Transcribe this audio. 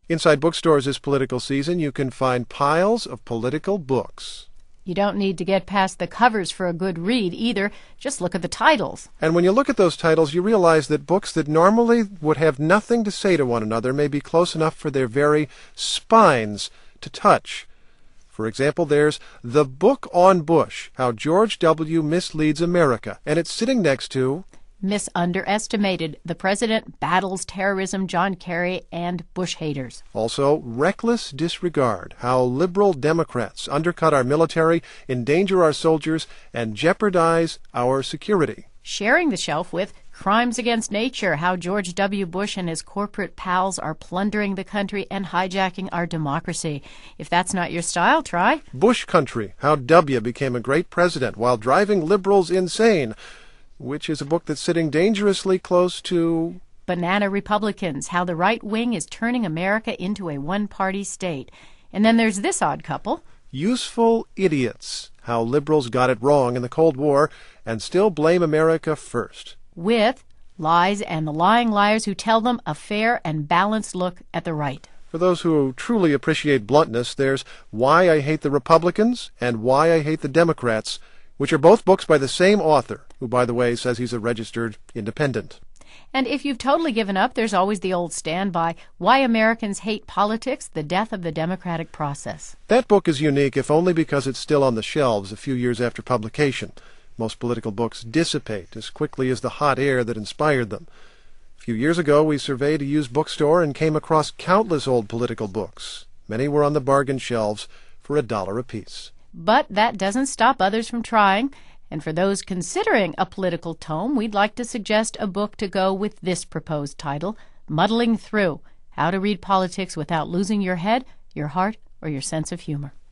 Inside bookstores this political season, you can find piles of political books. You don't need to get past the covers for a good read either. Just look at the titles. And when you look at those titles, you realize that books that normally would have nothing to say to one another may be close enough for their very spines to touch. For example, there's The Book on Bush, How George W. Misleads America, and it's sitting next to Misunderestimated. The President Battles Terrorism, John Kerry, and Bush Haters. Also, Reckless Disregard, How Liberal Democrats Undercut Our Military, Endanger Our Soldiers, and Jeopardize Our Security. Sharing the shelf with Crimes Against Nature, How George W. Bush and his corporate pals are plundering the country and hijacking our democracy. If that's not your style, try Bush Country, How W. Became a Great President While Driving Liberals Insane, which is a book that's sitting dangerously close to Banana Republicans, How the Right Wing is Turning America into a One-Party State. And then there's this odd couple. Useful Idiots, How Liberals Got It Wrong in the Cold War and Still Blame America First. With Lies and the Lying Liars Who Tell Them, a fair and balanced look at the right. For those who truly appreciate bluntness, there's Why I Hate the Republicans and Why I Hate the Democrats, which are both books by the same author, who, by the way, says he's a registered independent. And if you've totally given up, there's always the old standby, Why Americans Hate Politics, The Death of the Democratic Process. That book is unique, if only because it's still on the shelves a few years after publication. Most political books dissipate as quickly as the hot air that inspired them. A few years ago, we surveyed a used bookstore and came across countless old political books. Many were on the bargain shelves for $1 apiece. But that doesn't stop others from trying. And for those considering a political tome, we'd like to suggest a book to go with this proposed title, Muddling Through, How to Read Politics Without Losing Your Head, Your Heart, or Your Sense of Humor.